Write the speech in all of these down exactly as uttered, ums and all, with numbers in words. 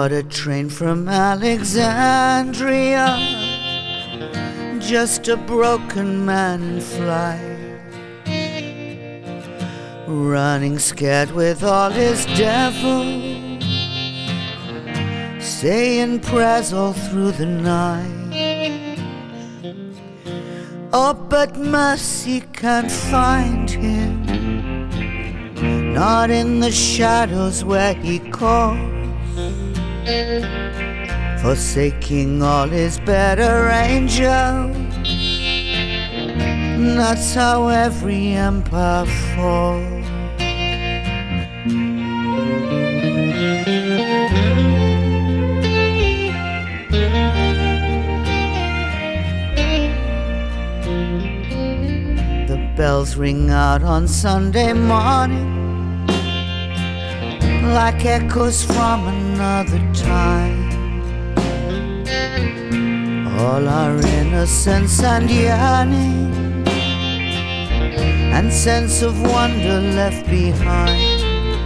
caught a train from Alexandria, just a broken man in flight, running scared with all his devils, saying prayers all through the night. Oh, but mercy can't find him, not in the shadows where he calls, forsaking all his better angels. That's how every empire falls. The bells ring out on Sunday morning like echoes from another time. All our innocence and yearning and sense of wonder left behind.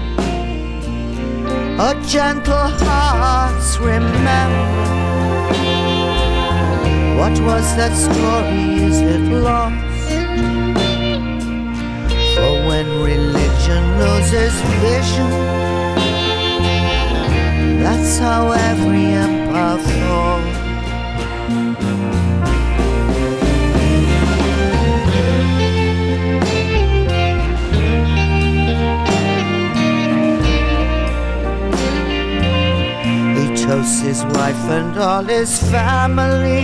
Oh, gentle hearts, remember, what was that story? Is it lost? For when religion loses vision, that's how every empire falls. He toasts his wife and all his family,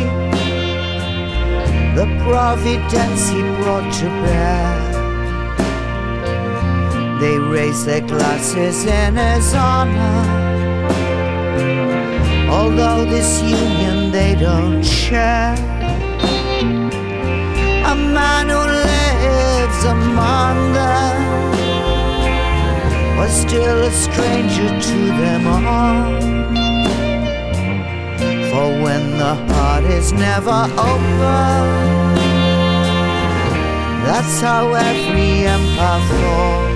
the providence he brought to bear. They raise their glasses in his honor, although this union they don't share. A man who lives among them was still a stranger to them all. For when the heart is never open, that's how every empire falls.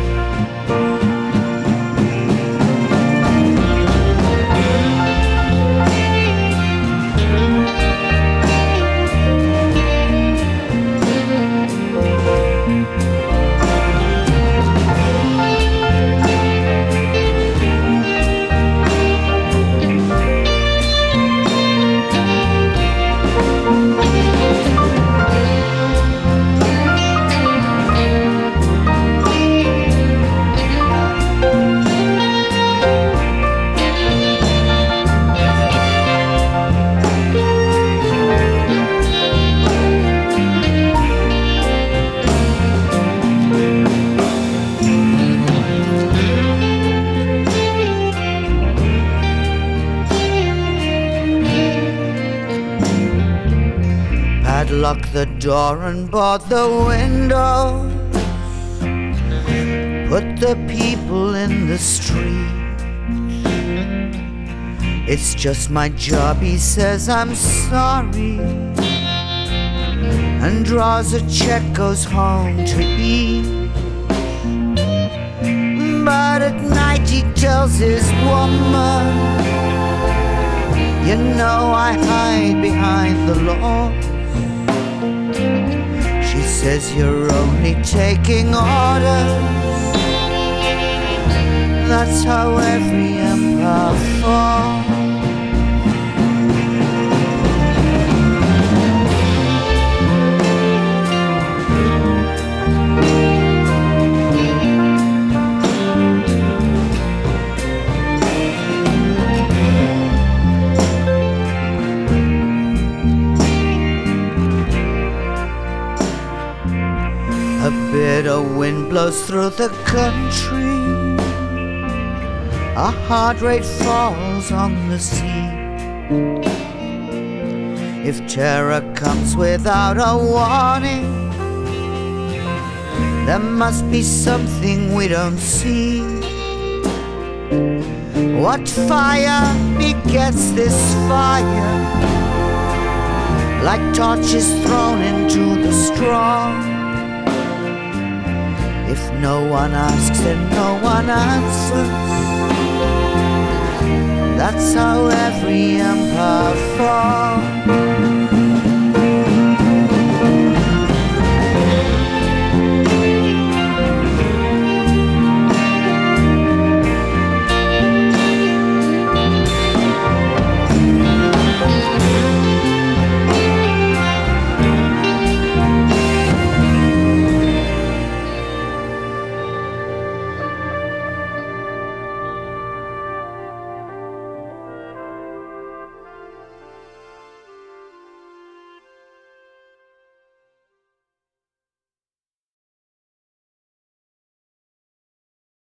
Lock the door and bar the windows, put the people in the street. It's just my job, he says, I'm sorry, and draws a check, goes home to eat. But at night he tells his woman, you know I hide behind the law. She says you're only taking orders. That's how every empire falls. A bitter wind blows through the country, a heart rate falls on the sea. If terror comes without a warning, there must be something we don't see. What fire begets this fire? Like torches thrown into the straw. If no one asks and no one answers, That's how every empire